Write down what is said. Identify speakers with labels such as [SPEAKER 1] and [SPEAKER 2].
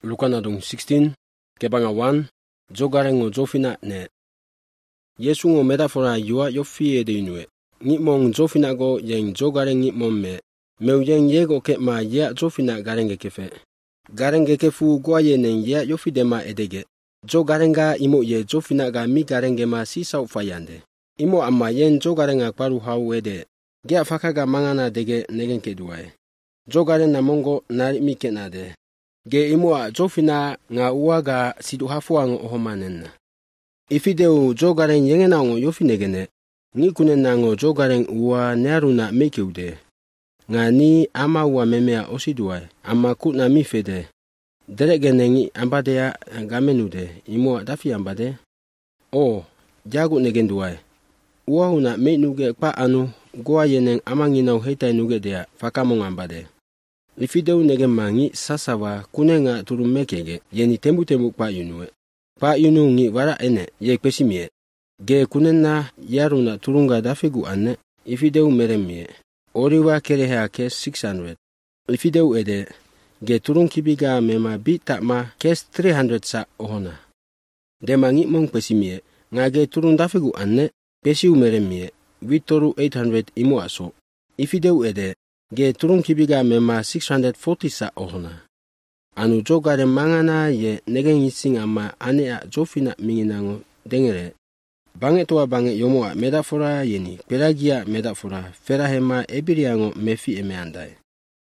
[SPEAKER 1] Lukanadong 16 kebanga 1 jogarengo jofina ne. Yesu ngo metafora yua yofi de inue. Ngimong jofina go yeng jogareng ngimong me. Meu yeng yego ke ma ya jofina garenge kefe. Garenge kefu gwa ye neng ya yofi de ma edege. Jogarenga imo ye jofina ga mi garenge ma si sau fayande. Imo amma yen jogarenga paru hau ede. Gea fakaga mangana dege negen keduae. Jogaren na mongo nari mi kenade. Ge imua jofina nga uaga sidu hafuang ohomanenna. Ifideu jogaren yengenango yofinegene. Ngi kunenango jogaren ua nearuna mekeude. Nga ni ama ua memea osiduai. Ama kutna mifede. Deregene ngi ambadea gamenude. Imua dafi ambade. O, jagu negenduai. Uahuna meinuge pa anu. Goa yeneng amanginau heitai nuge dea fakamong ambade. Ifideu nege mangi sasawa kunenga turumekege yeni tembu pa yunue. Pa yunu ngi wara ene ye kpesimie. Ge kunenna yaruna turunga dafegu ane ifideu meremie. Oriwa kerehea kes 600. Ifideu ede ge turung kibiga mema bitama kes 300 sa ohona. Dema ngi mong kpesimie nga ge turung dafegu ane pesiu meremie. Vitoru 800 imu aso. Ifideu ede ge turung kibiga mema 640 sa ohona. Anu jogare mangana ye negen ising ama anea jofina minginango dengere. Bange toa bange yomoa medafora yeni pelagia medafora ferahema ebiriango mefi emeandai.